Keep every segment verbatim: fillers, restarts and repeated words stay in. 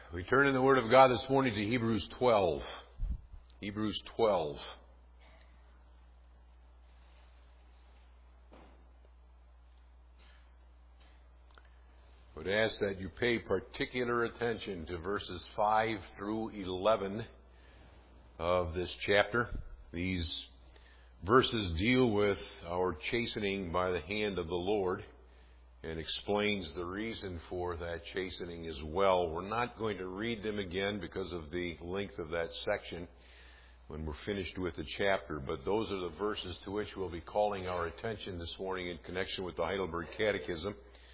We turn in the Word of God this morning to Hebrews twelve. Hebrews twelve. I would ask that you pay particular attention to verses five through eleven of this chapter. These verses deal with our chastening by the hand of the Lord and explains the reason for that chastening as well. We're not going to read them again because of the length of that section when we're finished with the chapter, but those are the verses to which we'll be calling our attention this morning in connection with the Heidelberg Catechism.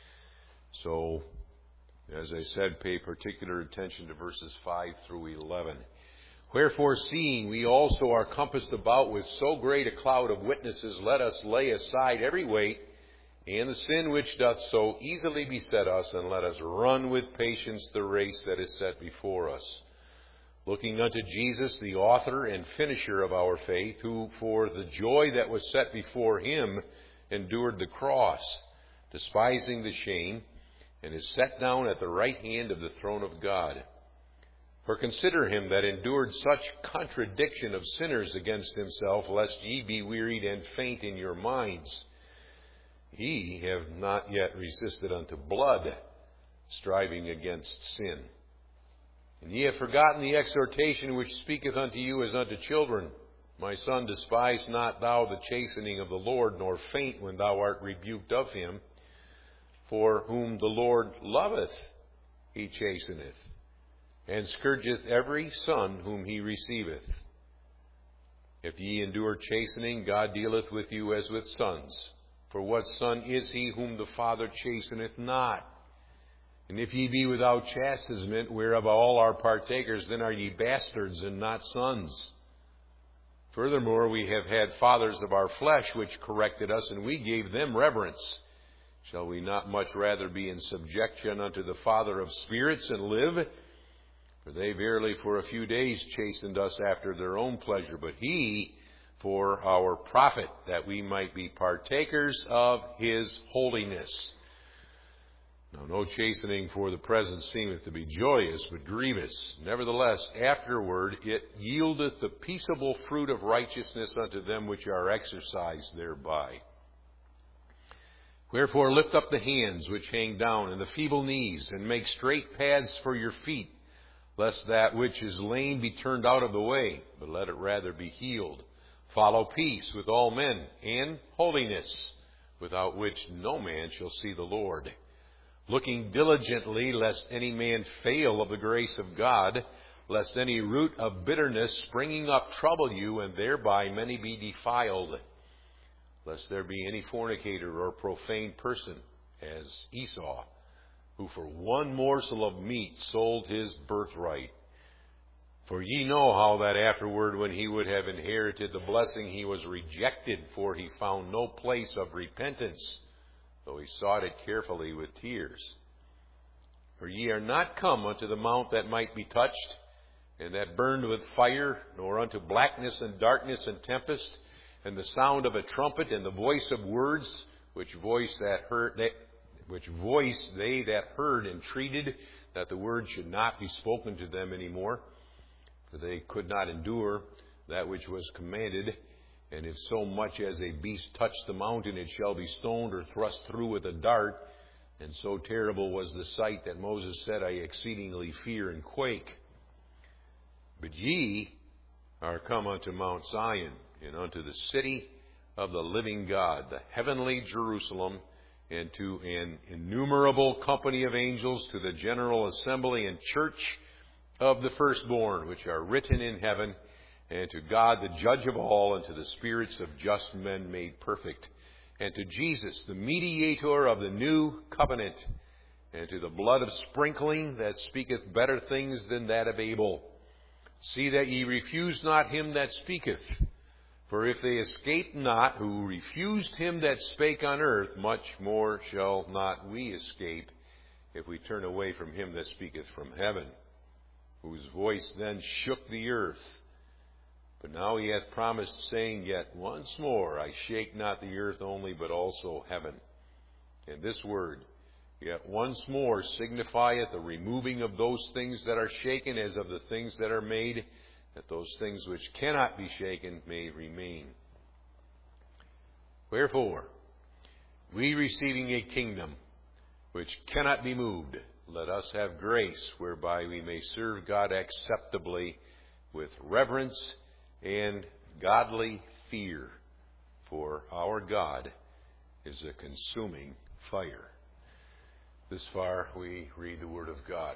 So, as I said, pay particular attention to verses five through eleven. Wherefore, seeing we also are compassed about with so great a cloud of witnesses, let us lay aside every weight and the sin which doth so easily beset us, and let us run with patience the race that is set before us. Looking unto Jesus, the author and finisher of our faith, who for the joy that was set before him endured the cross, despising the shame, and is set down at the right hand of the throne of God. For consider him that endured such contradiction of sinners against himself, lest ye be wearied and faint in your minds. Ye have not yet resisted unto blood, striving against sin. And ye have forgotten the exhortation which speaketh unto you as unto children. My son, despise not thou the chastening of the Lord, nor faint when thou art rebuked of him. For whom the Lord loveth, he chasteneth, and scourgeth every son whom he receiveth. If ye endure chastening, God dealeth with you as with sons. For what son is he whom the Father chasteneth not? And if ye be without chastisement, whereof all are partakers, then are ye bastards and not sons. Furthermore, we have had fathers of our flesh which corrected us, and we gave them reverence. Shall we not much rather be in subjection unto the Father of spirits and live? For they verily for a few days chastened us after their own pleasure, but he for our profit, that we might be partakers of his holiness. Now no chastening for the present seemeth to be joyous, but grievous. Nevertheless, afterward it yieldeth the peaceable fruit of righteousness unto them which are exercised thereby. Wherefore lift up the hands which hang down, and the feeble knees, and make straight paths for your feet, lest that which is lame be turned out of the way, but let it rather be healed. Follow peace with all men, and holiness, without which no man shall see the Lord. Looking diligently, lest any man fail of the grace of God, lest any root of bitterness springing up trouble you, and thereby many be defiled. Lest there be any fornicator or profane person, as Esau, who for one morsel of meat sold his birthright. For ye know how that afterward, when he would have inherited the blessing, he was rejected, for he found no place of repentance, though he sought it carefully with tears. For ye are not come unto the mount that might be touched, and that burned with fire, nor unto blackness and darkness and tempest, and the sound of a trumpet, and the voice of words, which voice that heard, that, which voice they that heard entreated that the word should not be spoken to them any more. For they could not endure that which was commanded. And if so much as a beast touch the mountain, it shall be stoned or thrust through with a dart. And so terrible was the sight that Moses said, I exceedingly fear and quake. But ye are come unto Mount Zion, and unto the city of the living God, the heavenly Jerusalem, and to an innumerable company of angels, to the general assembly and church of the firstborn, which are written in heaven, and to God the judge of all, and to the spirits of just men made perfect, and to Jesus, the mediator of the new covenant, and to the blood of sprinkling that speaketh better things than that of Abel. See that ye refuse not him that speaketh. For if they escape not who refused him that spake on earth, much more shall not we escape, if we turn away from him that speaketh from heaven, whose voice then shook the earth. But now he hath promised, saying, Yet once more I shake not the earth only, but also heaven. And this word yet once more signifieth the removing of those things that are shaken as of the things that are made, that those things which cannot be shaken may remain. Wherefore, we receiving a kingdom which cannot be moved, let us have grace whereby we may serve God acceptably with reverence and godly fear. For our God is a consuming fire. This far we read the Word of God.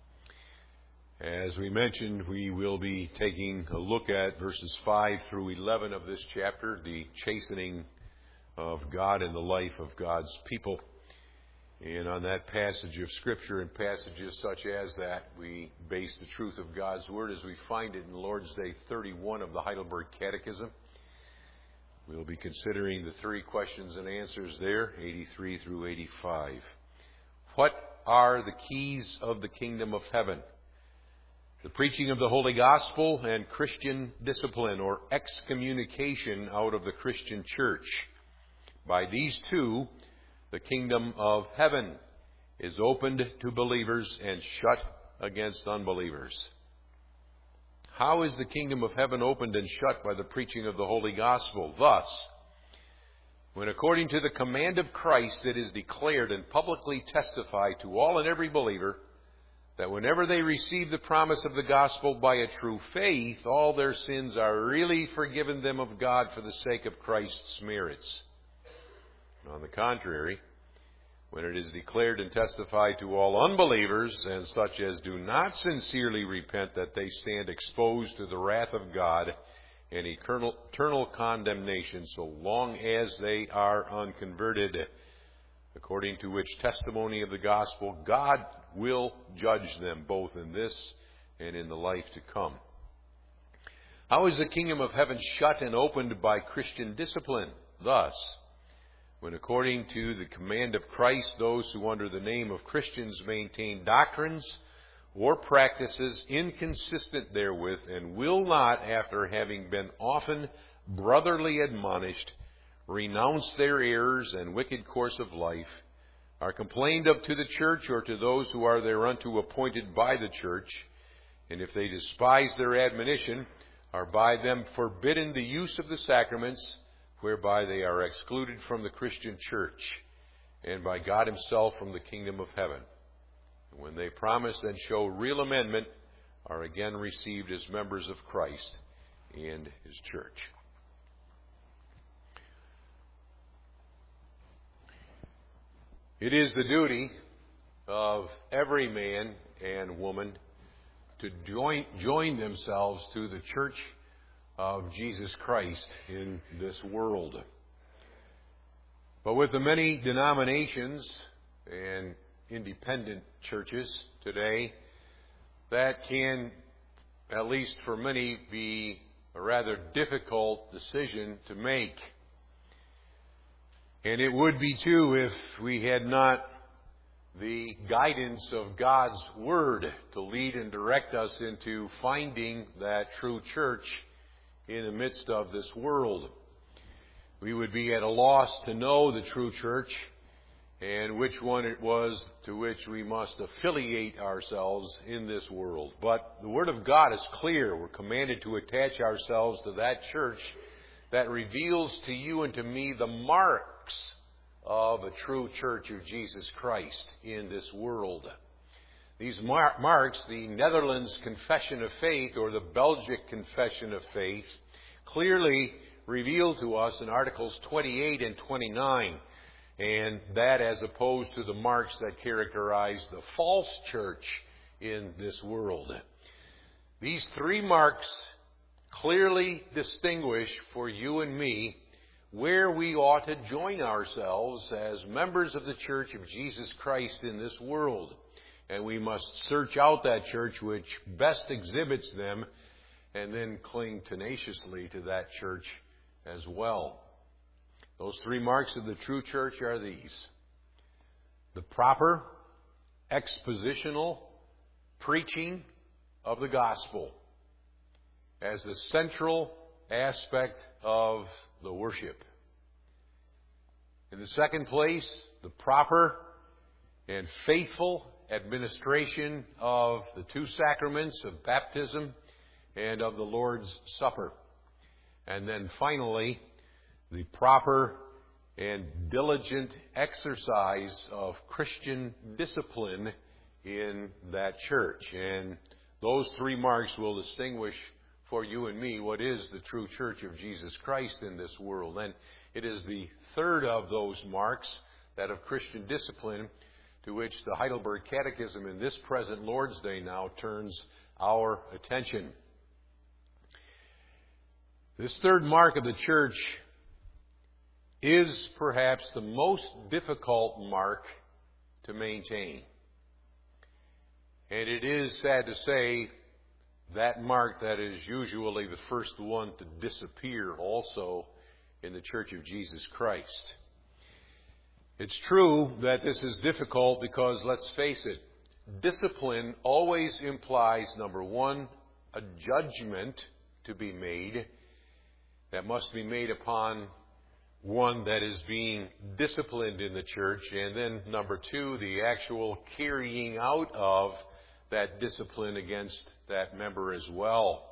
As we mentioned, we will be taking a look at verses five through eleven of this chapter, the chastening of God in the life of God's people. And on that passage of Scripture and passages such as that, we base the truth of God's Word as we find it in Lord's Day thirty-one of the Heidelberg Catechism. We'll be considering the three questions and answers there, eighty-three through eighty-five. What are the keys of the kingdom of heaven? The preaching of the Holy Gospel and Christian discipline, or excommunication out of the Christian church. By these two, the kingdom of heaven is opened to believers and shut against unbelievers. How is the kingdom of heaven opened and shut? By the preaching of the Holy Gospel. Thus, when according to the command of Christ it is declared and publicly testified to all and every believer that whenever they receive the promise of the gospel by a true faith, all their sins are really forgiven them of God for the sake of Christ's merits. On the contrary, when it is declared and testified to all unbelievers and such as do not sincerely repent that they stand exposed to the wrath of God and eternal, eternal condemnation so long as they are unconverted, according to which testimony of the gospel, God will judge them both in this and in the life to come. How is the kingdom of heaven shut and opened? By Christian discipline. Thus, when according to the command of Christ, those who under the name of Christians maintain doctrines or practices inconsistent therewith, and will not, after having been often brotherly admonished, renounce their errors and wicked course of life, are complained of to the church or to those who are thereunto appointed by the church, and if they despise their admonition, are by them forbidden the use of the sacraments, whereby they are excluded from the Christian church, and by God himself from the kingdom of heaven. And when they promise and show real amendment, are again received as members of Christ and his church. It is the duty of every man and woman to join, join themselves to the church of Jesus Christ in this world. But with the many denominations and independent churches today, that can, at least for many, be a rather difficult decision to make. And it would be too if we had not the guidance of God's Word to lead and direct us into finding that true church in the midst of this world. We would be at a loss to know the true church and which one it was to which we must affiliate ourselves in this world. But the Word of God is clear. We're commanded to attach ourselves to that church that reveals to you and to me the marks of a true church of Jesus Christ in this world. These mar- marks, the Netherlands Confession of Faith or the Belgic Confession of Faith, clearly reveal to us in Articles twenty-eight and twenty-nine, and that as opposed to the marks that characterize the false church in this world. These three marks clearly distinguish for you and me where we ought to join ourselves as members of the church of Jesus Christ in this world. And we must search out that church which best exhibits them and then cling tenaciously to that church as well. Those three marks of the true church are these: the proper expositional preaching of the gospel as the central aspect of the worship. In the second place, the proper and faithful administration of the two sacraments of baptism and of the Lord's Supper. And then finally, the proper and diligent exercise of Christian discipline in that church. And those three marks will distinguish for you and me what is the true church of Jesus Christ in this world. And it is the third of those marks, that of Christian discipline, to which the Heidelberg Catechism in this present Lord's Day now turns our attention. This third mark of the church is perhaps the most difficult mark to maintain. And it is sad to say that mark that is usually the first one to disappear also in the Church of Jesus Christ. It's true that this is difficult because, let's face it, discipline always implies, number one, a judgment to be made that must be made upon one that is being disciplined in the church, and then number two, the actual carrying out of that discipline against that member as well.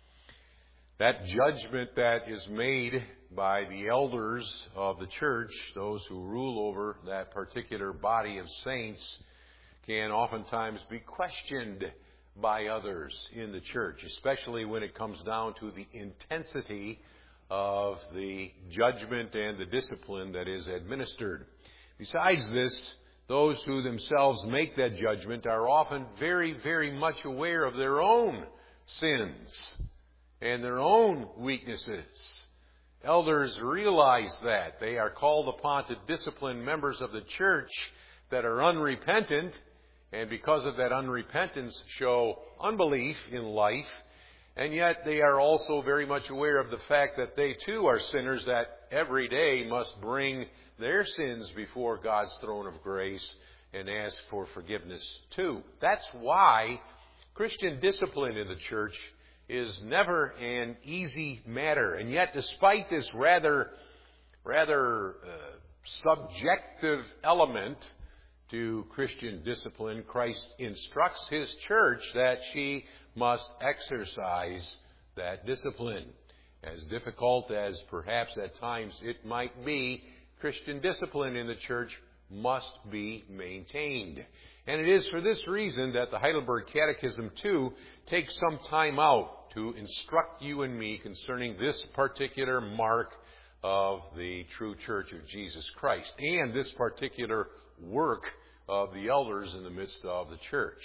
That judgment that is made by the elders of the church, those who rule over that particular body of saints, can oftentimes be questioned by others in the church, especially when it comes down to the intensity of the judgment and the discipline that is administered. Besides this, those who themselves make that judgment are often very, very much aware of their own sins and their own weaknesses. Elders realize that. They are called upon to discipline members of the church that are unrepentant, and because of that unrepentance show unbelief in life. And yet they are also very much aware of the fact that they too are sinners that every day must bring their sins before God's throne of grace and ask for forgiveness too. That's why Christian discipline in the church is never an easy matter. And yet, despite this rather, rather uh, subjective element to Christian discipline, Christ instructs His church that she must exercise that discipline. As difficult as perhaps at times it might be, Christian discipline in the church must be maintained. And it is for this reason that the Heidelberg Catechism, too, takes some time out to instruct you and me concerning this particular mark of the true church of Jesus Christ and this particular work of the elders in the midst of the church.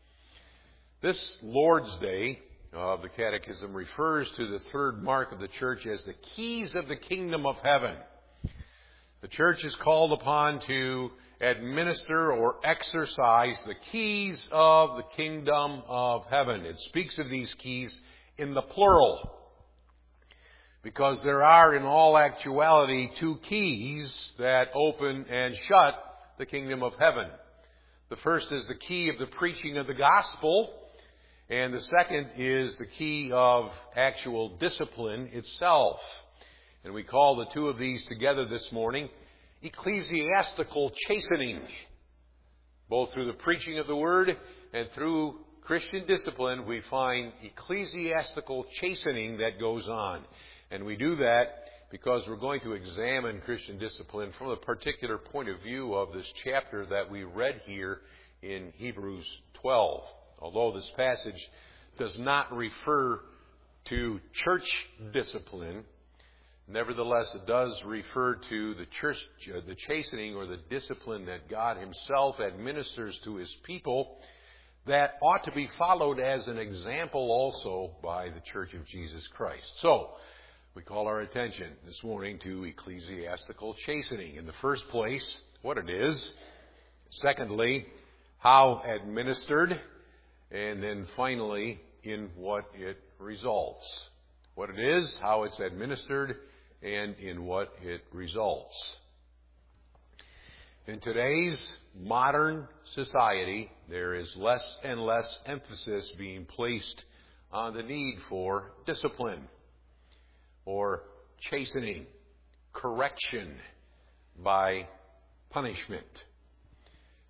This Lord's Day of the Catechism refers to the third mark of the church as the keys of the kingdom of heaven. The church is called upon to administer or exercise the keys of the kingdom of heaven. It speaks of these keys in the plural, because there are in all actuality two keys that open and shut the kingdom of heaven. The first is the key of the preaching of the gospel, and the second is the key of actual discipline itself. And we call the two of these together this morning ecclesiastical chastening. Both through the preaching of the word and through Christian discipline, we find ecclesiastical chastening that goes on. And we do that because we're going to examine Christian discipline from a particular point of view of this chapter that we read here in Hebrews twelve. Although this passage does not refer to church discipline, nevertheless it does refer to the church, uh, the chastening or the discipline that God Himself administers to His people that ought to be followed as an example also by the Church of Jesus Christ. So, we call our attention this morning to ecclesiastical chastening. In the first place, what it is. Secondly, how administered. And then finally, in what it results. What it is, how it's administered, and in what it results. In today's modern society, there is less and less emphasis being placed on the need for discipline or chastening, correction by punishment.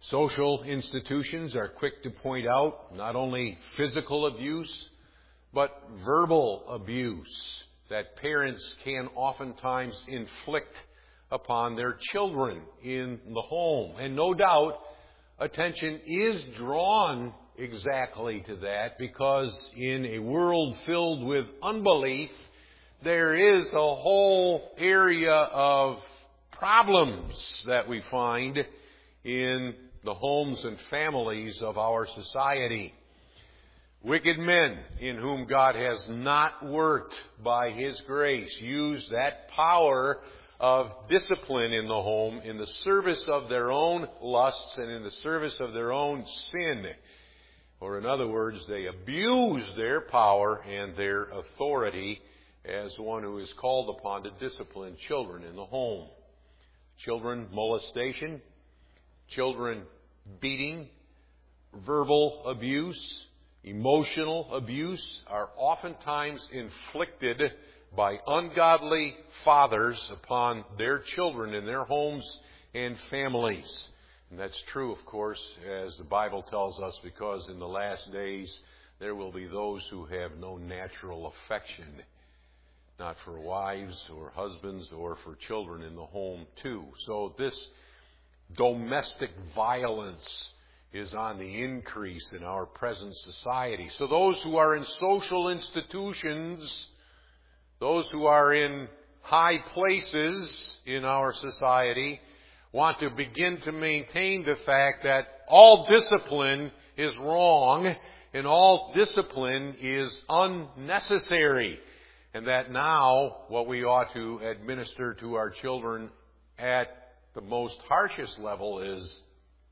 Social institutions are quick to point out not only physical abuse, but verbal abuse that parents can oftentimes inflict upon their children in the home. And no doubt, attention is drawn exactly to that because in a world filled with unbelief, there is a whole area of problems that we find in the homes and families of our society. Wicked men in whom God has not worked by His grace use that power of discipline in the home in the service of their own lusts and in the service of their own sin. Or in other words, they abuse their power and their authority as one who is called upon to discipline children in the home. Children molestation, children beating, verbal abuse, emotional abuse are oftentimes inflicted by ungodly fathers upon their children in their homes and families. And that's true, of course, as the Bible tells us, because in the last days there will be those who have no natural affection, not for wives or husbands or for children in the home too. So this domestic violence is on the increase in our present society. So those who are in social institutions, those who are in high places in our society, want to begin to maintain the fact that all discipline is wrong and all discipline is unnecessary. And that now what we ought to administer to our children at the most harshest level is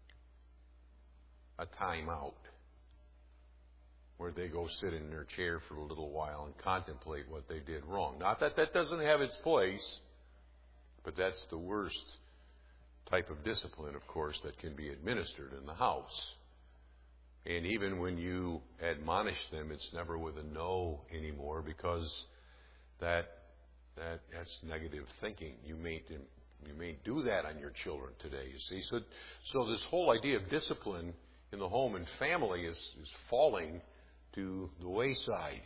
a timeout, where they go sit in their chair for a little while and contemplate what they did wrong. Not that that doesn't have its place, but that's the worst type of discipline, of course, that can be administered in the house. And even when you admonish them, it's never with a no anymore, because that that that's negative thinking. You may you may do that on your children today, you see. So so this whole idea of discipline in the home and family is, is falling to the wayside.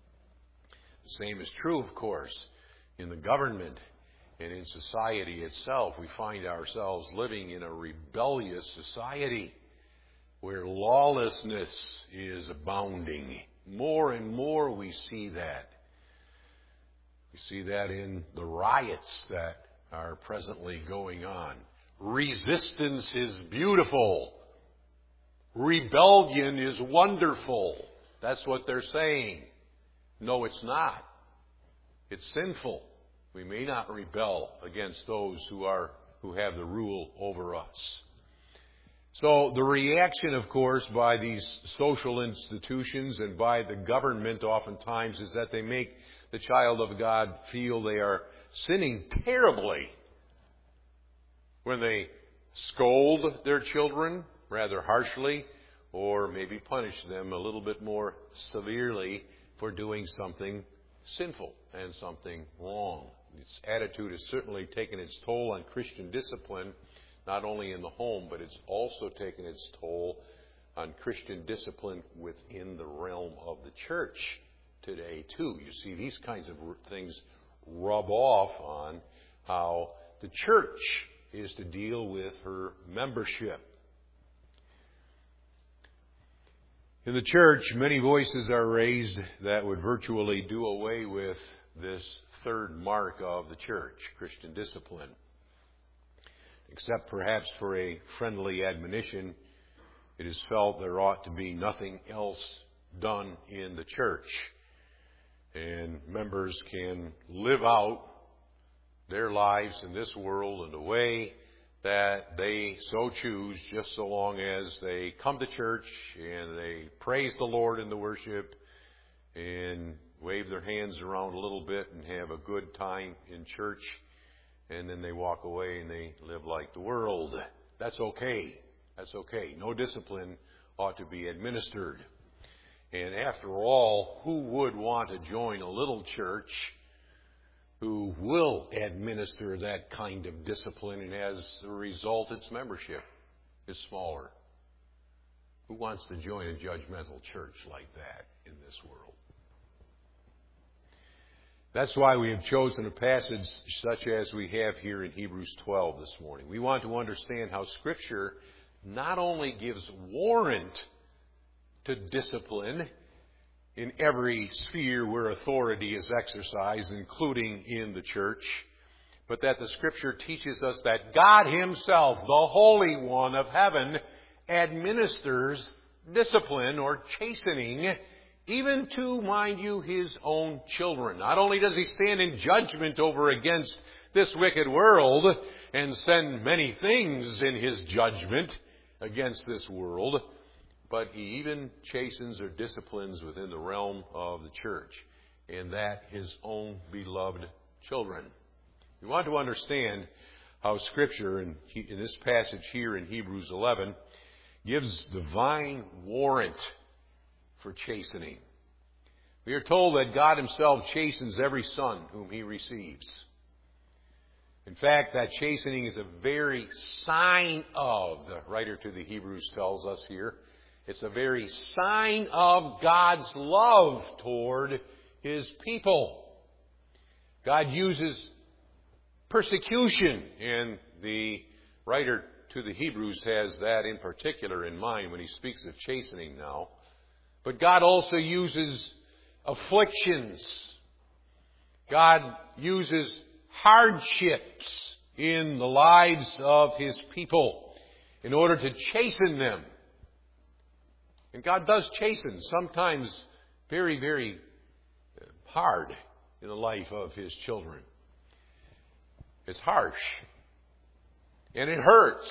The same is true, of course, in the government and in society itself. We find ourselves living in a rebellious society where lawlessness is abounding. More and more we see that. We see that in the riots that are presently going on. Resistance is beautiful. Rebellion is wonderful. That's what they're saying. No, it's not. It's sinful. We may not rebel against those who are who have the rule over us. So the reaction, of course, by these social institutions and by the government oftentimes is that they make the child of God feel they are sinning terribly when they scold their children rather harshly, or maybe punish them a little bit more severely for doing something sinful and something wrong. Its attitude has certainly taken its toll on Christian discipline, not only in the home, but it's also taken its toll on Christian discipline within the realm of the church today, too. You see, these kinds of things rub off on how the church is to deal with her membership. In the church, many voices are raised that would virtually do away with this third mark of the church, Christian discipline. Except perhaps for a friendly admonition, it is felt there ought to be nothing else done in the church. And members can live out their lives in this world in a way that they so choose, just so long as they come to church and they praise the Lord in the worship and wave their hands around a little bit and have a good time in church, and then they walk away and they live like the world. That's okay. That's okay. No discipline ought to be administered. And after all, who would want to join a little church who will administer that kind of discipline, and as a result, its membership is smaller. Who wants to join a judgmental church like that in this world? That's why we have chosen a passage such as we have here in Hebrews twelve this morning. We want to understand how Scripture not only gives warrant to discipline in every sphere where authority is exercised, including in the church, but that the Scripture teaches us that God Himself, the Holy One of heaven, administers discipline or chastening even to, mind you, His own children. Not only does He stand in judgment over against this wicked world and send many things in His judgment against this world, but He even chastens or disciplines within the realm of the church, and that His own beloved children. We want to understand how Scripture, in, in this passage here in Hebrews eleven, gives divine warrant for chastening. We are told that God Himself chastens every son whom He receives. In fact, that chastening is a very sign of, the writer to the Hebrews tells us here, it's a very sign of God's love toward His people. God uses persecution, and the writer to the Hebrews has that in particular in mind when he speaks of chastening now. But God also uses afflictions. God uses hardships in the lives of His people in order to chasten them. And God does chasten, sometimes very, very hard in the life of His children. It's harsh. And it hurts.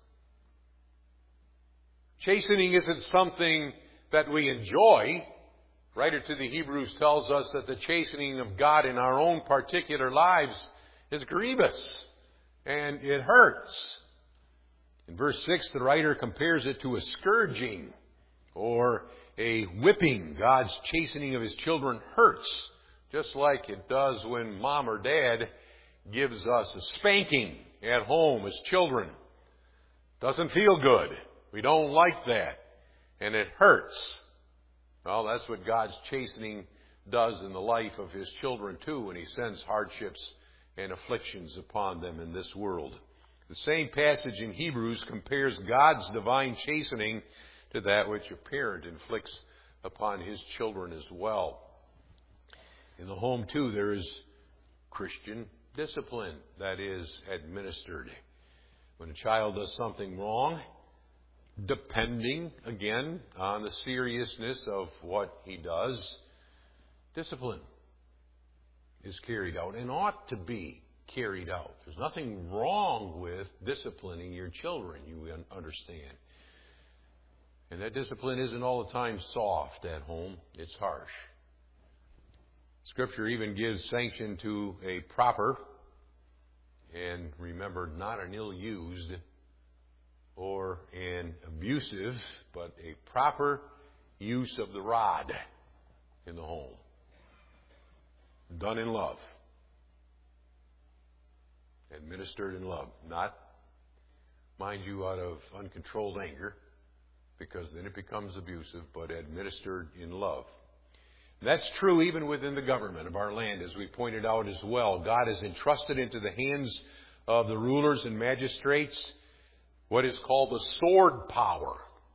Chastening isn't something that we enjoy. Writer to the Hebrews tells us that the chastening of God in our own particular lives is grievous. And it hurts. In verse six, the writer compares it to a scourging or a whipping. God's chastening of His children hurts, just like it does when mom or dad gives us a spanking at home as children. Doesn't feel good. We don't like that. And it hurts. Well, that's what God's chastening does in the life of His children too, when He sends hardships and afflictions upon them in this world. The same passage in Hebrews compares God's divine chastening to that which a parent inflicts upon his children as well. In the home too, there is Christian discipline that is administered. When a child does something wrong, depending, again, on the seriousness of what he does, discipline is carried out and ought to be carried out. There's nothing wrong with disciplining your children, you understand. And that discipline isn't all the time soft at home. It's harsh. Scripture even gives sanction to a proper, and remember, not an ill-used or an abusive, but a proper use of the rod in the home. Done in love. Administered in love. Not, mind you, out of uncontrolled anger, because then it becomes abusive, but administered in love. That's true even within the government of our land, as we pointed out as well. God has entrusted into the hands of the rulers and magistrates what is called the sword power.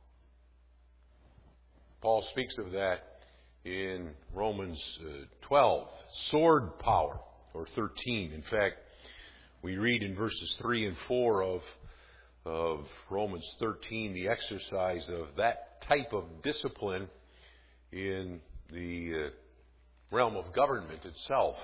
Paul speaks of that in Romans twelve. Sword power, or thirteen. In fact, we read in verses three and four of, of Romans thirteen the exercise of that type of discipline in the uh, realm of government itself.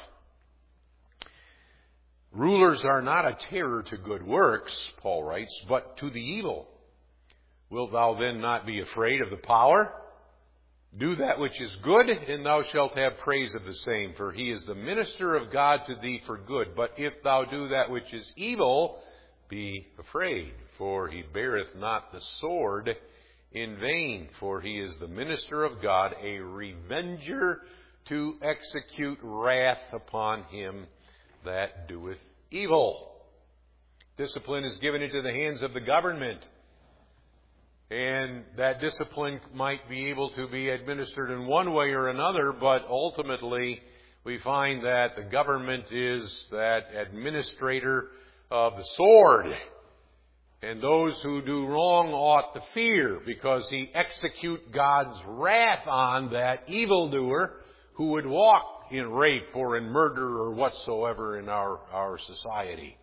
Rulers are not a terror to good works, Paul writes, but to the evil. Wilt thou then not be afraid of the power? Do that which is good, and thou shalt have praise of the same, for he is the minister of God to thee for good. But if thou do that which is evil, be afraid, for he beareth not the sword in vain, for he is the minister of God, a revenger to execute wrath upon him that doeth evil. Discipline is given into the hands of the government. And that discipline might be able to be administered in one way or another, but ultimately we find that the government is that administrator of the sword. And those who do wrong ought to fear, because he execute God's wrath on that evildoer who would walk in rape or in murder or whatsoever in our, our society.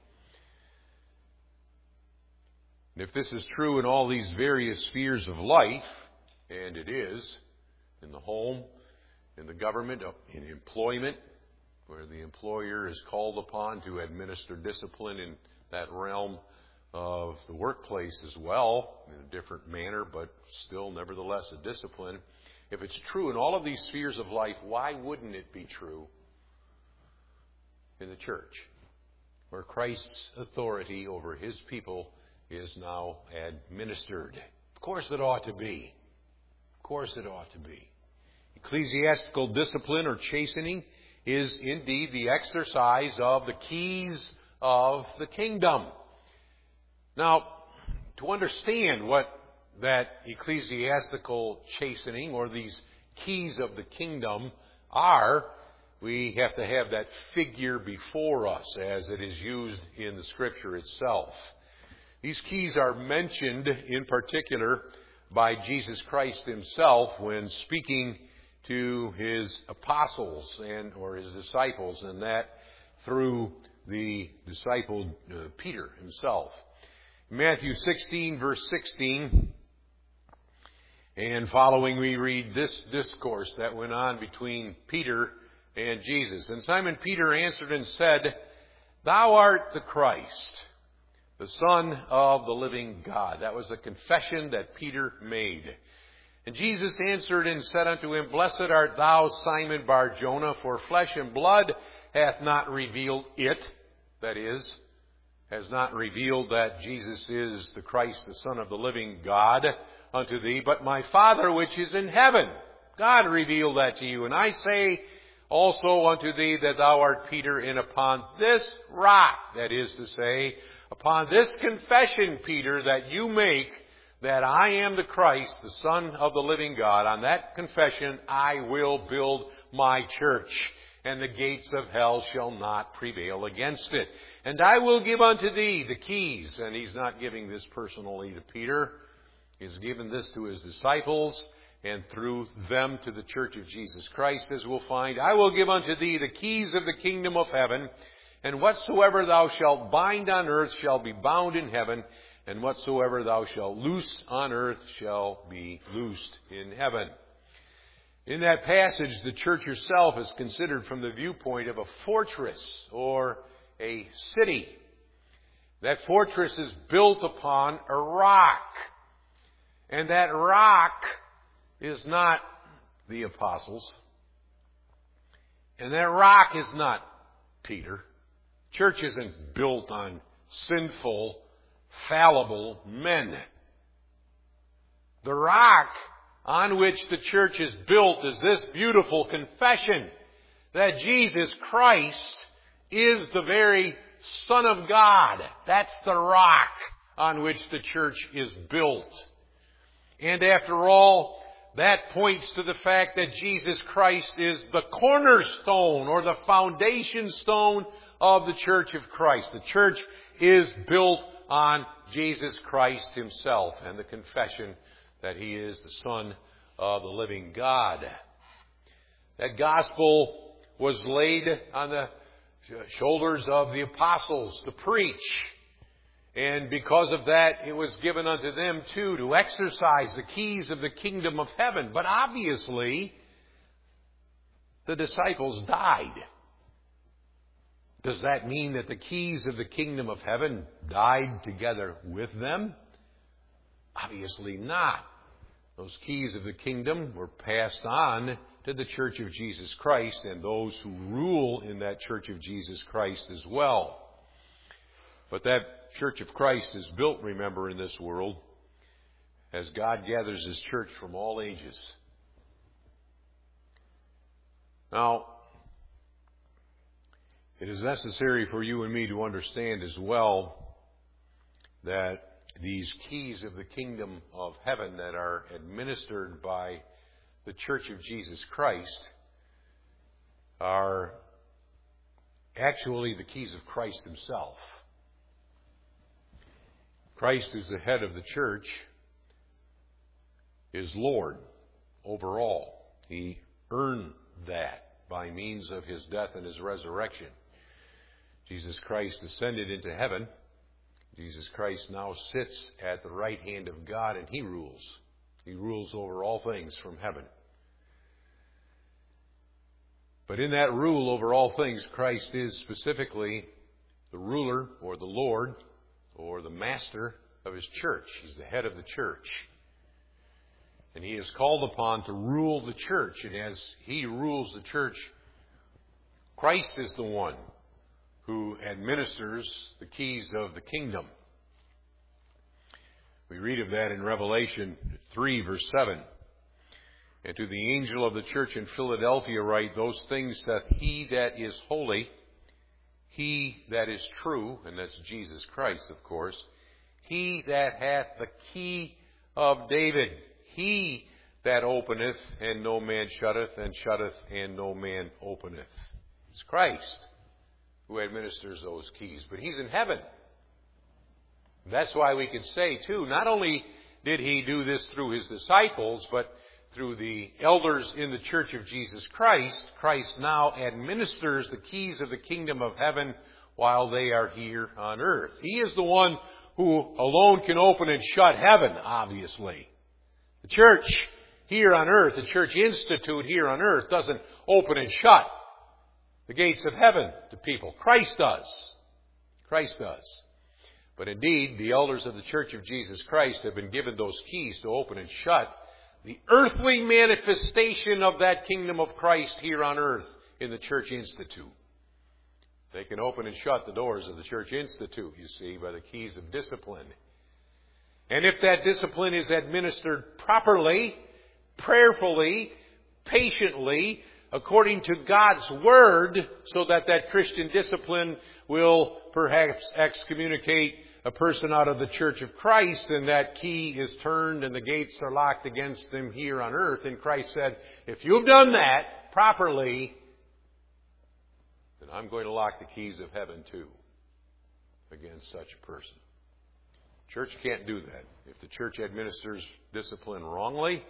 And if this is true in all these various spheres of life, and it is, in the home, in the government, in employment, where the employer is called upon to administer discipline in that realm of the workplace as well, in a different manner, but still nevertheless a discipline. If it's true in all of these spheres of life, why wouldn't it be true in the church, where Christ's authority over his people is now administered? Of course it ought to be. Of course it ought to be. Ecclesiastical discipline or chastening is indeed the exercise of the keys of the kingdom. Now, to understand what that ecclesiastical chastening or these keys of the kingdom are, we have to have that figure before us as it is used in the Scripture itself. These keys are mentioned in particular by Jesus Christ himself when speaking to his apostles and or his disciples, and that through the disciple uh, Peter himself. Matthew sixteen, verse sixteen, and following we read this discourse that went on between Peter and Jesus. And Simon Peter answered and said, "Thou art the Christ, the Son of the living God." That was a confession that Peter made. And Jesus answered and said unto him, "Blessed art thou, Simon Bar-Jonah, for flesh and blood hath not revealed it," that is, has not revealed that Jesus is the Christ, the Son of the living God, unto thee, "but my Father which is in heaven." God revealed that to you. "And I say also unto thee that thou art Peter, and upon this rock," that is to say, upon this confession, Peter, that you make that I am the Christ, the Son of the living God, on that confession I will build my church, and the gates of hell shall not prevail against it. "And I will give unto thee the keys," and he's not giving this personally to Peter. He's given this to his disciples, and through them to the church of Jesus Christ, as we'll find. "I will give unto thee the keys of the kingdom of heaven, and whatsoever thou shalt bind on earth shall be bound in heaven, and whatsoever thou shalt loose on earth shall be loosed in heaven." In that passage, the church herself is considered from the viewpoint of a fortress or a city. That fortress is built upon a rock. And that rock is not the apostles. And that rock is not Peter. Church isn't built on sinful, fallible men. The rock on which the church is built is this beautiful confession that Jesus Christ is the very Son of God. That's the rock on which the church is built. And after all, that points to the fact that Jesus Christ is the cornerstone or the foundation stone of the church of Christ. The church is built on Jesus Christ himself and the confession that he is the Son of the living God. That gospel was laid on the shoulders of the apostles to preach. And because of that, it was given unto them too to exercise the keys of the kingdom of heaven. But obviously, the disciples died. Does that mean that the keys of the kingdom of heaven died together with them? Obviously not. Those keys of the kingdom were passed on to the church of Jesus Christ and those who rule in that church of Jesus Christ as well. But that church of Christ is built, remember, in this world as God gathers his church from all ages. Now, it is necessary for you and me to understand as well that these keys of the kingdom of heaven that are administered by the Church of Jesus Christ are actually the keys of Christ himself. Christ, who's the head of the church, is Lord over all. He earned that by means of his death and his resurrection. Jesus Christ ascended into heaven. Jesus Christ now sits at the right hand of God, and he rules. He rules over all things from heaven. But in that rule over all things, Christ is specifically the ruler or the Lord or the master of his church. He's the head of the church. And he is called upon to rule the church. And as he rules the church, Christ is the one who administers the keys of the kingdom. We read of that in Revelation three, verse seven. And to the angel of the church in Philadelphia write, those things saith he that is holy, he that is true, and that's Jesus Christ, of course, he that hath the key of David, he that openeth, and no man shutteth, and shutteth, and no man openeth. It's Christ who administers those keys. But he's in heaven. That's why we can say, too, not only did he do this through his disciples, but through the elders in the Church of Jesus Christ, Christ now administers the keys of the kingdom of heaven while they are here on earth. He is the one who alone can open and shut heaven, obviously. The church here on earth, the church institute here on earth, doesn't open and shut the gates of heaven to people. Christ does. Christ does. But indeed, the elders of the Church of Jesus Christ have been given those keys to open and shut the earthly manifestation of that kingdom of Christ here on earth in the Church Institute. They can open and shut the doors of the Church Institute, you see, by the keys of discipline. And if that discipline is administered properly, prayerfully, patiently, according to God's Word, so that that Christian discipline will perhaps excommunicate a person out of the Church of Christ, and that key is turned and the gates are locked against them here on earth. And Christ said, if you've done that properly, then I'm going to lock the keys of heaven too against such a person. Church can't do that. If the church administers discipline wrongly,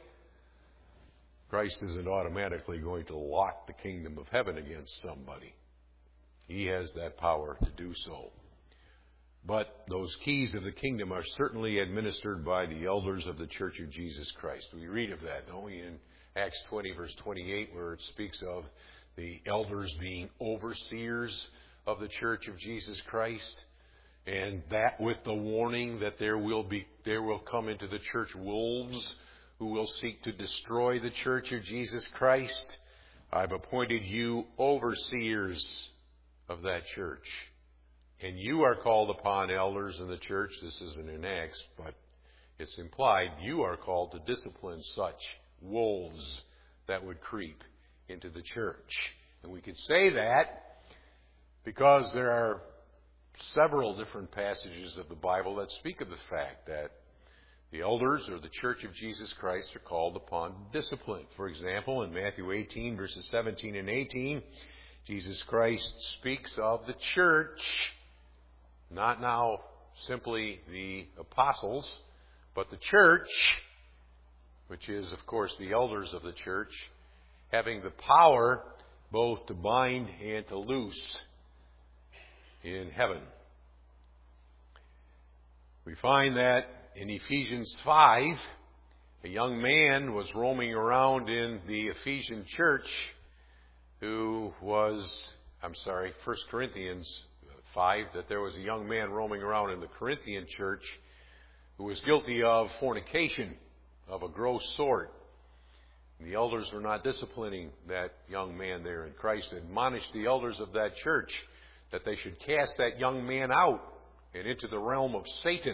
Christ isn't automatically going to lock the kingdom of heaven against somebody. He has that power to do so. But those keys of the kingdom are certainly administered by the elders of the Church of Jesus Christ. We read of that, don't we, in Acts twenty, verse twenty-eight, where it speaks of the elders being overseers of the Church of Jesus Christ. And that with the warning that there will be, there will come into the church wolves who will seek to destroy the Church of Jesus Christ. I've appointed you overseers of that church. And you are called upon, elders in the church. This isn't in Acts, but it's implied. You are called to discipline such wolves that would creep into the church. And we could say that because there are several different passages of the Bible that speak of the fact that the elders or the Church of Jesus Christ are called upon discipline. For example, in Matthew eighteen, verses seventeen and eighteen, Jesus Christ speaks of the church, not now simply the apostles, but the church, which is, of course, the elders of the church, having the power both to bind and to loose in heaven. We find that in Ephesians five, a young man was roaming around in the Ephesian church who was, I'm sorry, First Corinthians five, that there was a young man roaming around in the Corinthian church who was guilty of fornication of a gross sort. And the elders were not disciplining that young man there, and Christ admonished the elders of that church that they should cast that young man out and into the realm of Satan.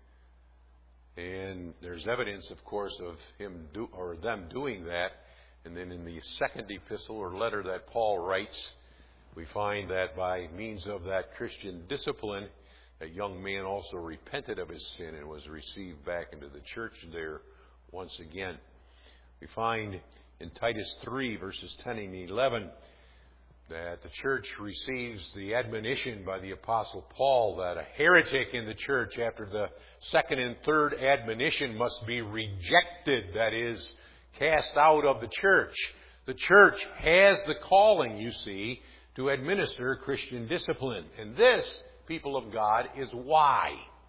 And there's evidence, of course, of him do, or them doing that. And then in the second epistle or letter that Paul writes, we find that by means of that Christian discipline, That young man also repented of his sin and was received back into the church there once again. We find in Titus three, verses ten and eleven, that the church receives the admonition by the Apostle Paul that a heretic in the church after the second and third admonition must be rejected, that is, cast out of the church. The church has the calling, you see, to administer Christian discipline. And this, people of God, is why.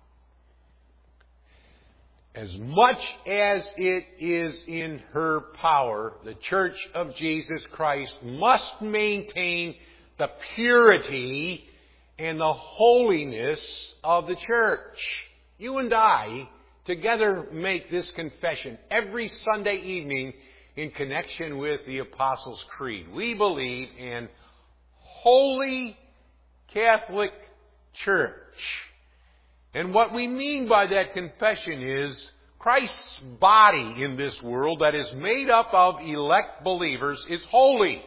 As much as it is in her power, the Church of Jesus Christ must maintain the purity and the holiness of the church. You and I together make this confession every Sunday evening in connection with the Apostles' Creed. We believe in Holy Catholic Church. And what we mean by that confession is Christ's body in this world that is made up of elect believers is holy.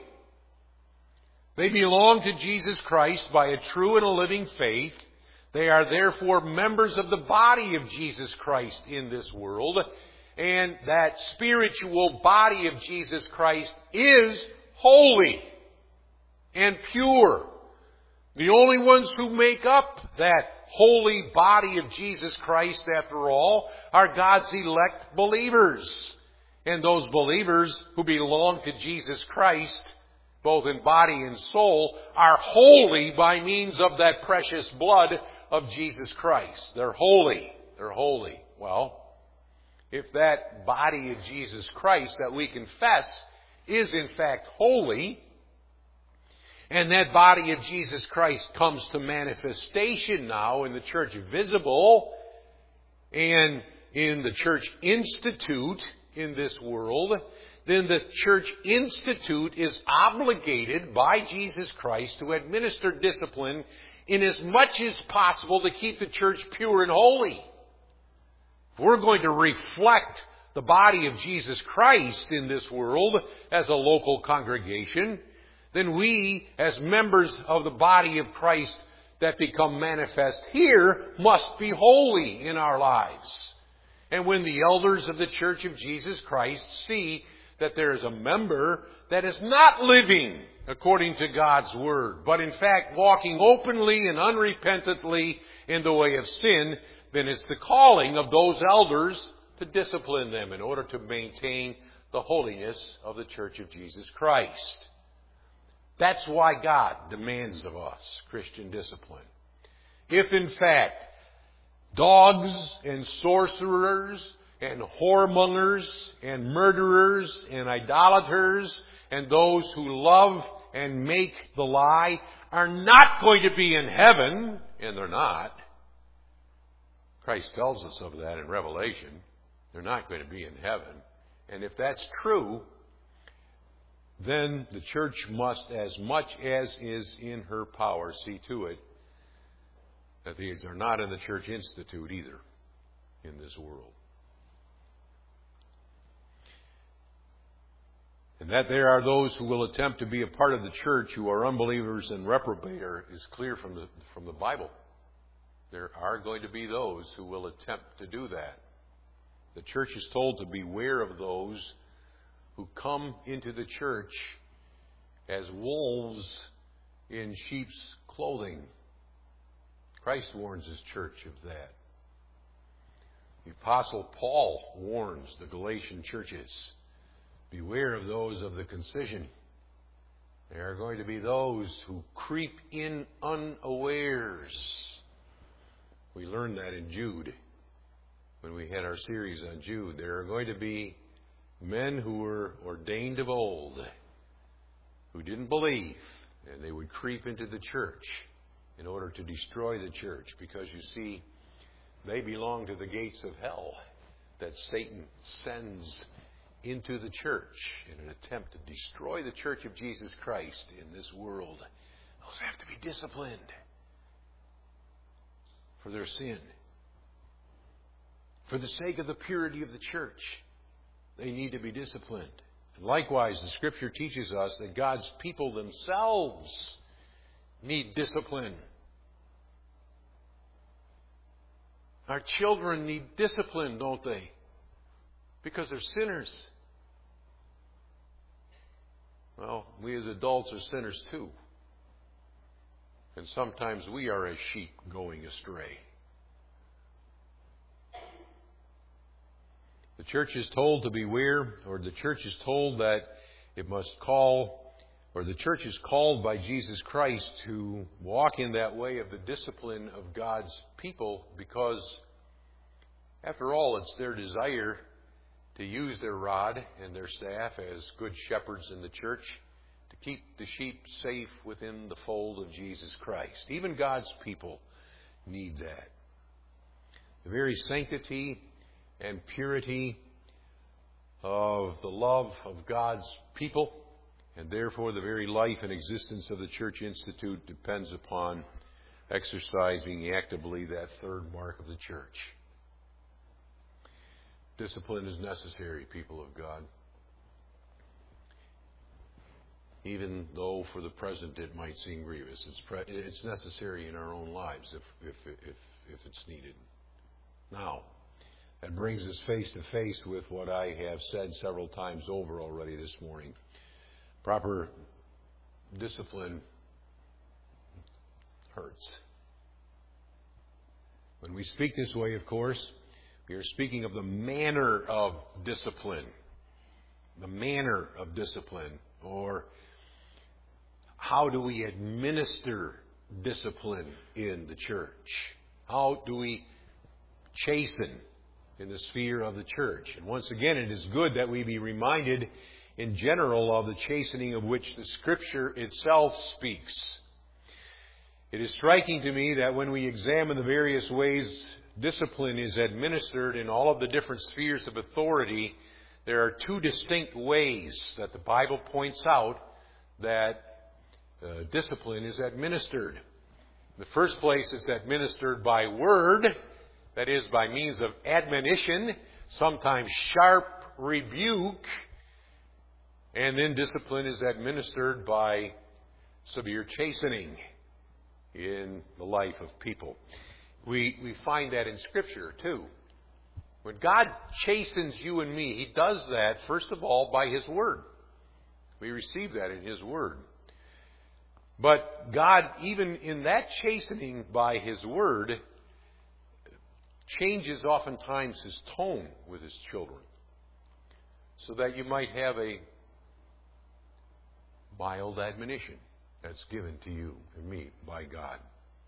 They belong to Jesus Christ by a true and a living faith. They are therefore members of the body of Jesus Christ in this world. And that spiritual body of Jesus Christ is holy and pure. The only ones who make up that holy body of Jesus Christ, after all, are God's elect believers. And those believers who belong to Jesus Christ, both in body and soul, are holy by means of that precious blood of Jesus Christ. They're holy. They're holy. Well, if that body of Jesus Christ that we confess is in fact holy, and that body of Jesus Christ comes to manifestation now in the church visible and in the church institute in this world, then the church institute is obligated by Jesus Christ to administer discipline in as much as possible to keep the church pure and holy. If we're going to reflect the body of Jesus Christ in this world as a local congregation, then we, as members of the body of Christ that become manifest here, must be holy in our lives. And when the elders of the Church of Jesus Christ see that there is a member that is not living according to God's Word, but in fact walking openly and unrepentantly in the way of sin, then it's the calling of those elders to discipline them in order to maintain the holiness of the Church of Jesus Christ. That's why God demands of us Christian discipline. If in fact dogs and sorcerers and whoremongers and murderers and idolaters and those who love and make the lie are not going to be in heaven, and they're not. Christ tells us of that in Revelation. They're not going to be in heaven. And if that's true, then the church must, as much as is in her power, see to it that these are not in the church institute either in this world. And that there are those who will attempt to be a part of the church who are unbelievers and reprobate is clear from the, from the Bible. There are going to be those who will attempt to do that. The church is told to beware of those who come into the church as wolves in sheep's clothing. Christ warns his church of that. The Apostle Paul warns the Galatian churches, beware of those of the concision. There are going to be those who creep in unawares. We learned that in Jude when we had our series on Jude. There are going to be men who were ordained of old, who didn't believe, and they would creep into the church in order to destroy the church, because you see, they belong to the gates of hell that Satan sends into the church in an attempt to destroy the church of Jesus Christ in this world. Those have to be disciplined for their sin. For the sake of the purity of the church, they need to be disciplined. And likewise, the Scripture teaches us that God's people themselves need discipline. Our children need discipline, don't they? Because they're sinners. Well, we as adults are sinners too. And sometimes we are as sheep going astray. The church is told to beware, or the church is told that it must call, or the church is called by Jesus Christ to walk in that way of the discipline of God's people, because, after all, it's their desire to use their rod and their staff as good shepherds in the church to keep the sheep safe within the fold of Jesus Christ. Even God's people need that. The very sanctity and purity of the love of God's people, and therefore the very life and existence of the Church Institute, depends upon exercising actively that third mark of the church. Discipline is necessary, people of God. Even though for the present it might seem grievous, it's pre- it's necessary in our own lives if if if if it's needed. Now, that brings us face to face with what I have said several times over already this morning. Proper discipline hurts. When we speak this way, of course, we are speaking of the manner of discipline. The manner of discipline, or how do we administer discipline in the church? How do we chasten in the sphere of the church? And once again, it is good that we be reminded in general of the chastening of which the Scripture itself speaks. It is striking to me that when we examine the various ways discipline is administered in all of the different spheres of authority, there are two distinct ways that the Bible points out that uh, discipline is administered. In the first place, it's administered by word, that is, by means of admonition, sometimes sharp rebuke, and then discipline is administered by severe chastening in the life of people. We we find that in Scripture too. When God chastens you and me, He does that, first of all, by His Word. We receive that in His Word. But God, even in that chastening by His Word, changes oftentimes His tone with His children, so that you might have a mild admonition that's given to you and me by God.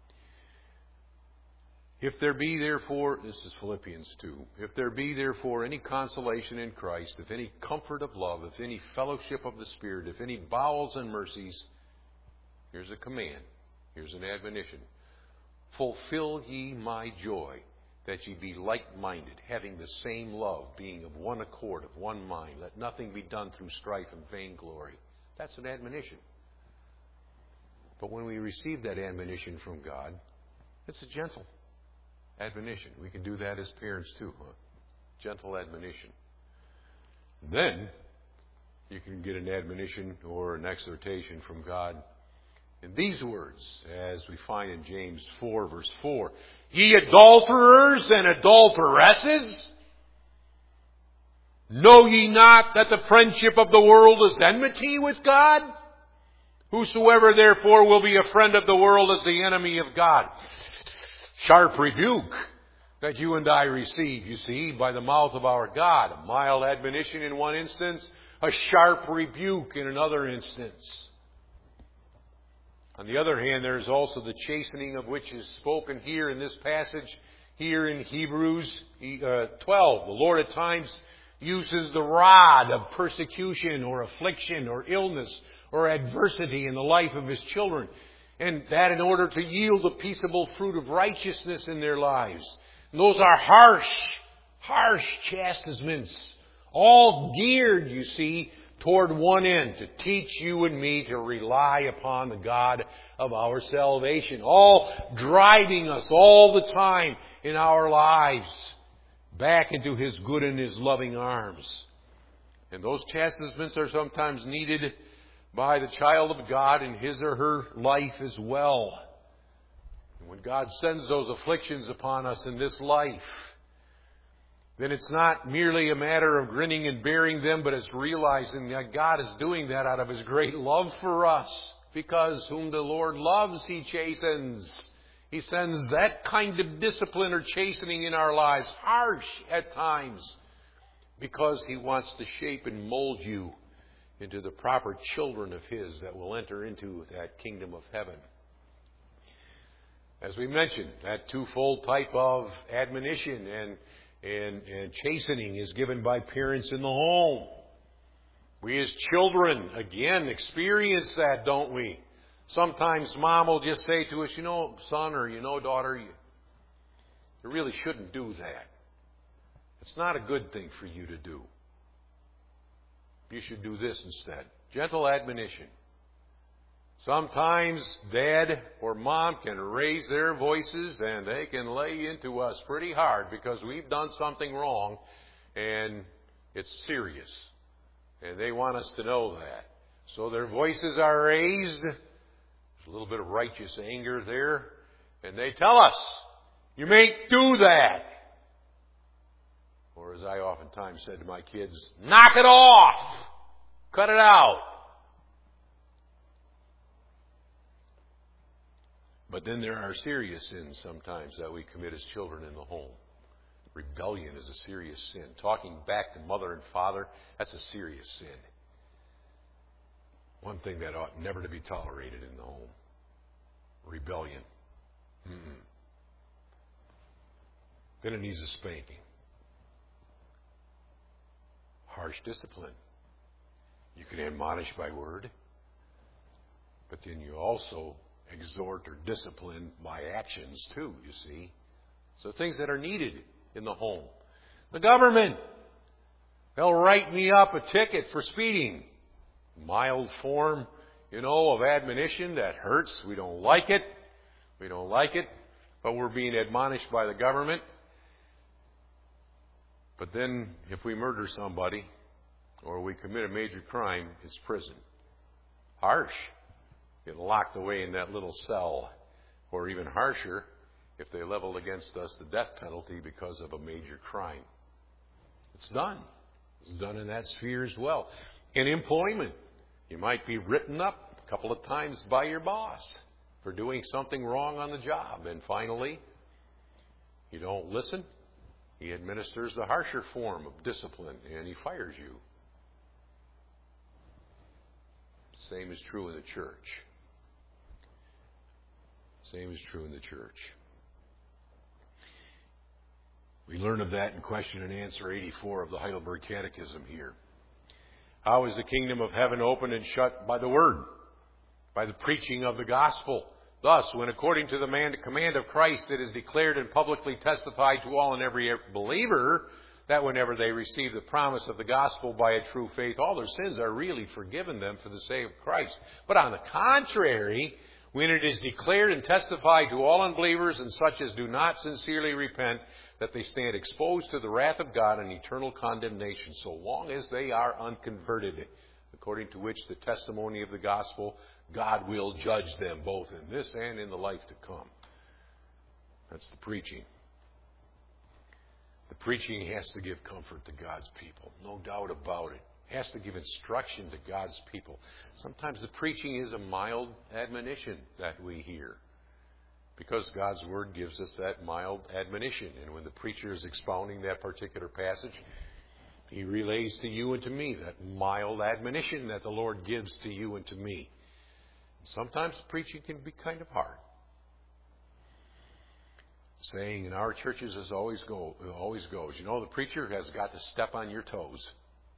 If there be therefore, this is Philippians two, if there be therefore any consolation in Christ, if any comfort of love, if any fellowship of the Spirit, if any bowels and mercies, here's a command, here's an admonition. Fulfill ye my joy, that ye be like-minded, having the same love, being of one accord, of one mind. Let nothing be done through strife and vainglory. That's an admonition. But when we receive that admonition from God, it's a gentle admonition. We can do that as parents too, huh? Gentle admonition. Then you can get an admonition or an exhortation from God in these words, as we find in James four, verse four. Ye adulterers and adulteresses, know ye not that the friendship of the world is enmity with God? Whosoever therefore will be a friend of the world is the enemy of God. Sharp rebuke that you and I receive, you see, by the mouth of our God. A mild admonition in one instance, a sharp rebuke in another instance. On the other hand, there is also the chastening of which is spoken here in this passage, here in Hebrews twelve. The Lord at times uses the rod of persecution or affliction or illness or adversity in the life of His children, and that in order to yield the peaceable fruit of righteousness in their lives. And those are harsh, harsh chastisements, all geared, you see, toward one end, to teach you and me to rely upon the God of our salvation, all driving us all the time in our lives back into His good and His loving arms. And those chastisements are sometimes needed by the child of God in his or her life as well. when God sends those afflictions upon us in this life, then it's not merely a matter of grinning and bearing them, but it's realizing that God is doing that out of His great love for us. Because whom the Lord loves, He chastens. He sends that kind of discipline or chastening in our lives, harsh at times, because He wants to shape and mold you into the proper children of His that will enter into that kingdom of heaven. As we mentioned, that twofold type of admonition and, and, and chastening is given by parents in the home. We as children, again, experience that, don't we? Sometimes mom will just say to us, you know, son or you know, daughter, you, you really shouldn't do that. It's not a good thing for you to do. You should do this instead. Gentle admonition. Sometimes dad or mom can raise their voices and they can lay into us pretty hard because we've done something wrong and it's serious. And they want us to know that. So their voices are raised. There's a little bit of righteous anger there. And they tell us, you may do that. Or as I oftentimes said to my kids, knock it off. Cut it out. But then there are serious sins sometimes that we commit as children in the home. Rebellion is a serious sin. Talking back to mother and father, that's a serious sin. One thing that ought never to be tolerated in the home. Rebellion. Mm-mm. Then it needs a spanking. Harsh discipline. You can admonish by word, but then you also exhort or discipline by actions too, you see. So things that are needed in the home. The government, they'll write me up a ticket for speeding. Mild form, you know, of admonition that hurts. We don't like it. We don't like it, but we're being admonished by the government. But then if we murder somebody or we commit a major crime, it's prison. Harsh. Get locked away in that little cell. Or even harsher, if they leveled against us the death penalty because of a major crime. It's done. It's done in that sphere as well. In employment, you might be written up a couple of times by your boss for doing something wrong on the job. And finally, you don't listen. He administers the harsher form of discipline and he fires you. Same is true in the church. Same is true in the church. We learn of that in question and answer eighty-four of the Heidelberg Catechism here. How is the kingdom of heaven opened and shut? By the word, by the preaching of the gospel. Thus, when according to the command of Christ it is declared and publicly testified to all and every believer that whenever they receive the promise of the gospel by a true faith, all their sins are really forgiven them for the sake of Christ. But on the contrary, when it is declared and testified to all unbelievers and such as do not sincerely repent, that they stand exposed to the wrath of God and eternal condemnation, so long as they are unconverted, according to which the testimony of the gospel, God will judge them both in this and in the life to come. That's the preaching. The preaching has to give comfort to God's people, no doubt about it. It has to give instruction to God's people. Sometimes the preaching is a mild admonition that we hear, because God's Word gives us that mild admonition. And when the preacher is expounding that particular passage, he relays to you and to me that mild admonition that the Lord gives to you and to me. Sometimes preaching can be kind of hard. Saying in our churches as always go, always goes, you know, the preacher has got to step on your toes.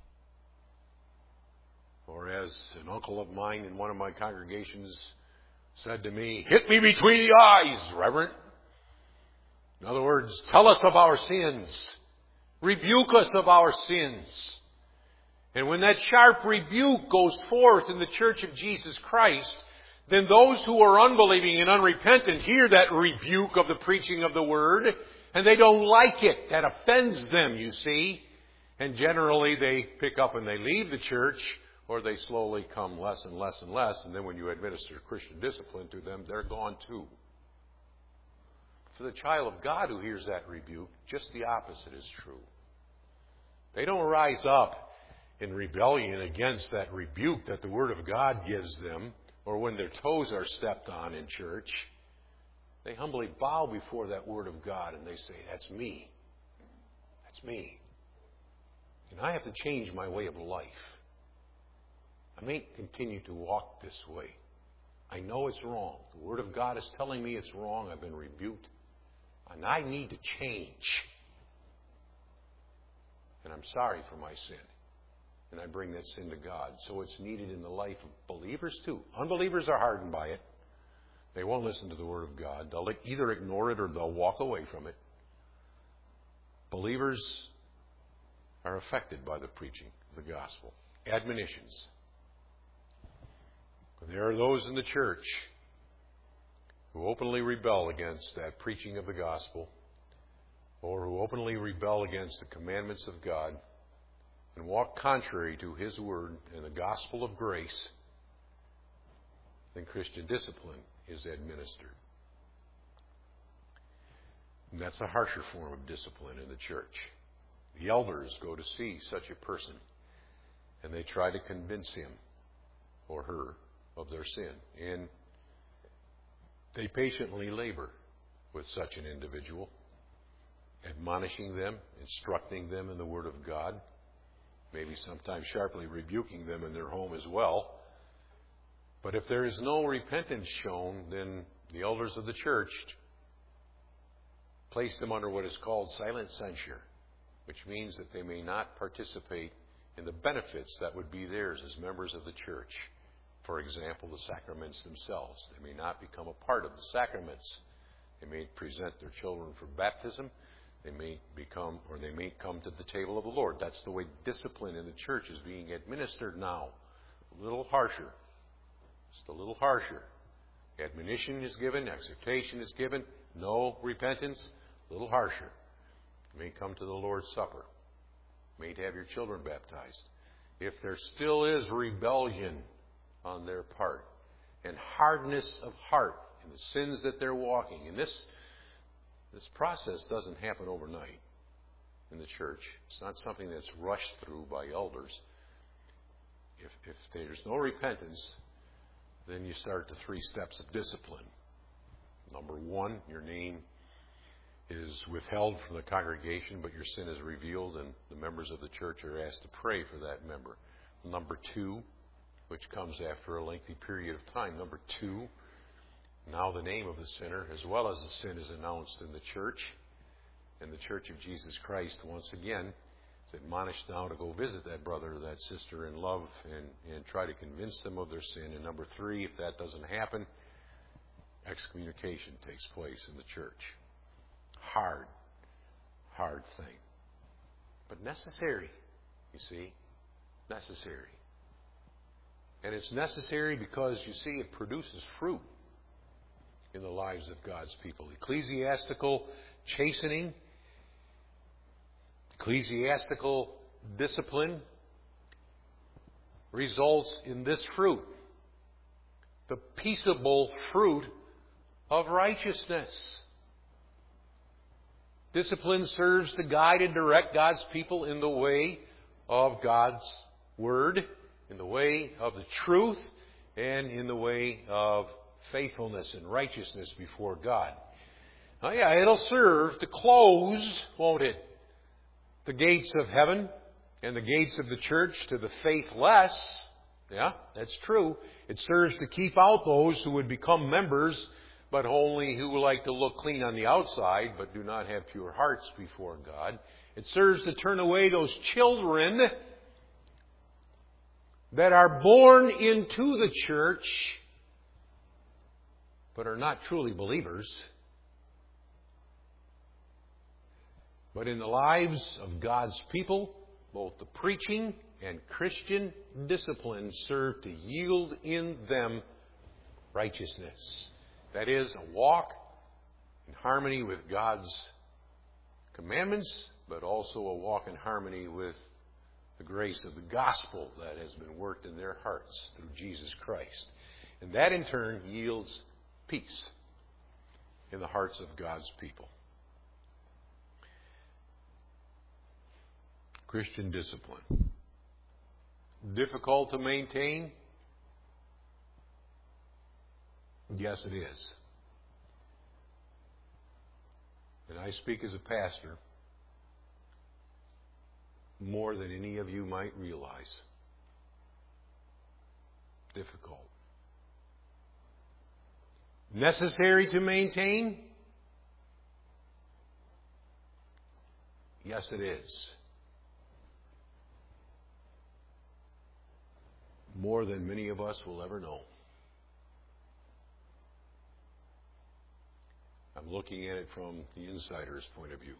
Or as an uncle of mine in one of my congregations said to me, hit me between the eyes, Reverend. In other words, tell us of our sins. Rebuke us of our sins. And when that sharp rebuke goes forth in the church of Jesus Christ, then those who are unbelieving and unrepentant hear that rebuke of the preaching of the Word, and they don't like it. That offends them, you see. And generally they pick up and they leave the church, or they slowly come less and less and less. And then when you administer Christian discipline to them, they're gone too. For the child of God who hears that rebuke, just the opposite is true. They don't rise up in rebellion against that rebuke that the Word of God gives them, or when their toes are stepped on in church. They humbly bow before that Word of God and they say, that's me. That's me. And I have to change my way of life. I may continue to walk this way. I know it's wrong. The Word of God is telling me it's wrong. I've been rebuked. And I need to change. And I'm sorry for my sin. And I bring that sin to God. So it's needed in the life of believers too. Unbelievers are hardened by it. They won't listen to the Word of God. They'll either ignore it or they'll walk away from it. Believers are affected by the preaching of the gospel. Admonitions. There are those in the church who openly rebel against that preaching of the gospel, or who openly rebel against the commandments of God and walk contrary to His Word and the gospel of grace. Then Christian discipline is administered. And that's a harsher form of discipline in the church. The elders go to see such a person and they try to convince him or her of their sin. And they patiently labor with such an individual, admonishing them, instructing them in the Word of God, maybe sometimes sharply rebuking them in their home as well. But if there is no repentance shown, then the elders of the church place them under what is called silent censure, which means that they may not participate in the benefits that would be theirs as members of the church. For example, the sacraments themselves. They may not become a part of the sacraments. They may present their children for baptism. They may become, or they may come to the table of the Lord. That's the way discipline in the church is being administered now. A little harsher. Just a little harsher. Admonition is given, exhortation is given, no repentance, a little harsher. You may come to the Lord's Supper. You may have your children baptized. If there still is rebellion on their part and hardness of heart in the sins that they're walking, and this this process doesn't happen overnight in the church. It's not something that's rushed through by elders. If, if there's no repentance, then you start the three steps of discipline. Number one, your name is withheld from the congregation, but your sin is revealed, and the members of the church are asked to pray for that member. Number two, which comes after a lengthy period of time. Number two, now the name of the sinner as well as the sin is announced in the church. And the Church of Jesus Christ, once again, is admonished now to go visit that brother or that sister in love and, and try to convince them of their sin. And number three, if that doesn't happen, excommunication takes place in the church. Hard, hard thing. But necessary, you see. Necessary. And it's necessary because, you see, it produces fruit in the lives of God's people. Ecclesiastical chastening, ecclesiastical discipline results in this fruit, the peaceable fruit of righteousness. Discipline serves to guide and direct God's people in the way of God's Word, in the way of the truth, and in the way of faithfulness and righteousness before God. Now, yeah, it'll serve to close, won't it, the gates of heaven and the gates of the church to the faithless. Yeah, that's true. It serves to keep out those who would become members, but only who like to look clean on the outside, but do not have pure hearts before God. It serves to turn away those children that are born into the church, but are not truly believers. But in the lives of God's people, both the preaching and Christian discipline serve to yield in them righteousness. That is, a walk in harmony with God's commandments, but also a walk in harmony with the grace of the gospel that has been worked in their hearts through Jesus Christ. And that in turn yields peace in the hearts of God's people. Christian discipline. Difficult to maintain? Yes, it is. And I speak as a pastor more than any of you might realize. Difficult. Necessary to maintain? Yes, it is. More than many of us will ever know. I'm looking at it from the insider's point of view.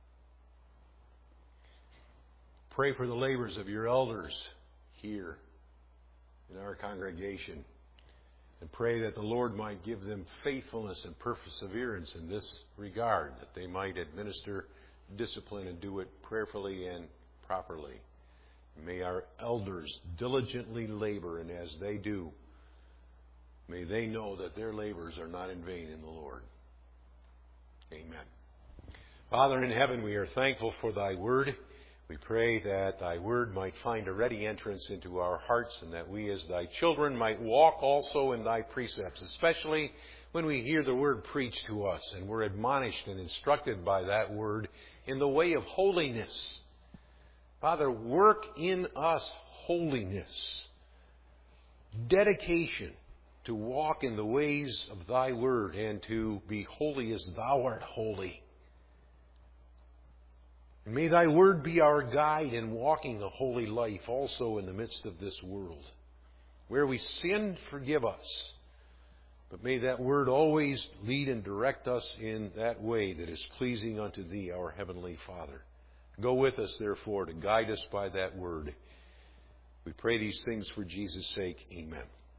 Pray for the labors of your elders here in our congregation, and pray that the Lord might give them faithfulness and perseverance in this regard, that they might administer discipline and do it prayerfully and properly. May our elders diligently labor, and as they do, may they know that their labors are not in vain in the Lord. Amen. Father in heaven, we are thankful for Thy Word. We pray that Thy Word might find a ready entrance into our hearts, and that we as Thy children might walk also in Thy precepts, especially when we hear the Word preached to us and we're admonished and instructed by that Word in the way of holiness. Father, work in us holiness, dedication to walk in the ways of Thy Word and to be holy as Thou art holy. And may Thy Word be our guide in walking the holy life also in the midst of this world. Where we sin, forgive us. But may that Word always lead and direct us in that way that is pleasing unto Thee, our Heavenly Father. Go with us, therefore, to guide us by that Word. We pray these things for Jesus' sake. Amen.